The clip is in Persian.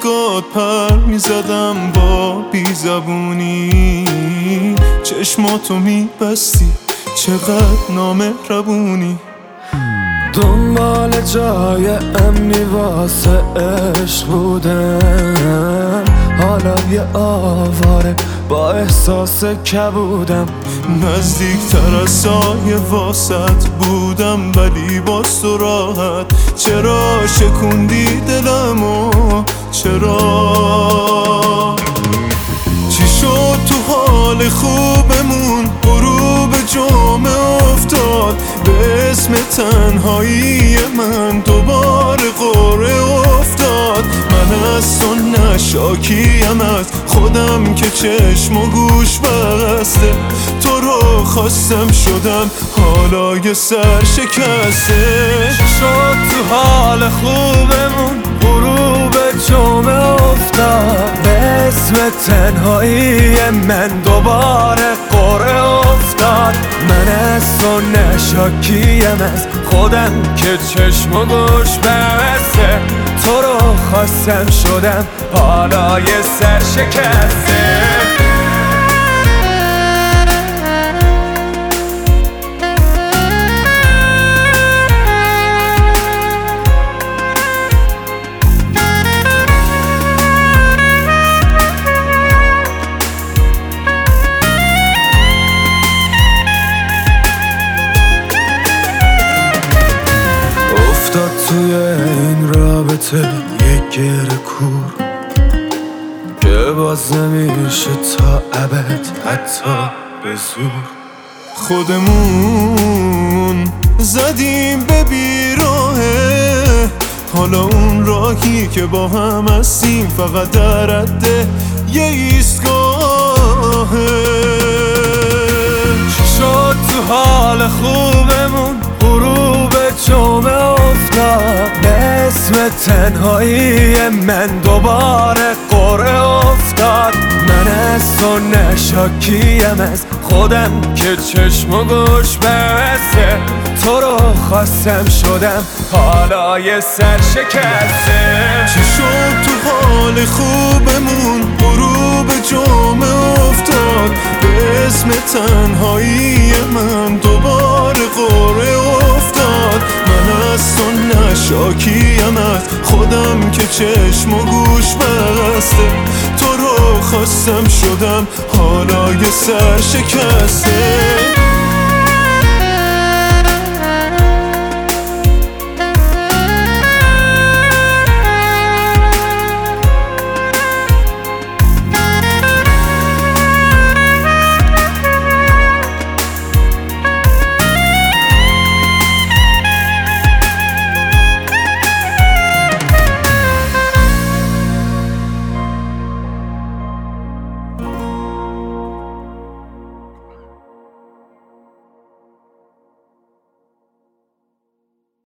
عشقات پر میزدم با بیزبونی، چشماتو میبستی چقدر نامهربونی. دنبال جای امنی واسه عشق بودم، حالا یه آواره با احساس کبودم. نزدیکتر از سایه واسط بودم ولی باز تو راحت. چرا شکوندی دلمو چرا؟ چی شد تو حال خوبمون غروب جمعه افتاد؟ به اسم تنهایی من دوباره قرعه افتاد. من از تو نشاکیم از خودم که چشم و گوش بسته. تو رو خواستم شدم حالا یه سر شکسته. شد تو حال خوبمون غروب جمعه افتاد؟ به اسم تنهایی من دوباره قرعه افتاد. من از تو نشاکیم از خودم که چشم و گوش بسته. تو رو خواستم شدم حالا یه سر شکسته. افتاد توی این رابطه یک گره کور که باز نمیشه تا ابد حتی به زور. خودمون زدیم به بیراهه، حالا اون راهی که با هم هستیم فقط در رده یه ایستگاهه. شد تو حال خوبمون غروب جمعه افتاد؟ به اسم تنهایی من دوباره قرعه افتاد. من از تو نشاکیم از خودم که چشم و گوش بسته. تو رو خواستم شدم حالا یه سر شکسته. چی شد تو حال خوبمون غروب جمعه افتاد؟ به اسم تنهایی من دوباره قرعه افتاد. من از تو نشاکیم از خودم که چشم و گوش بسته. تو رو خواستم شدم حالا یه سر شکسته.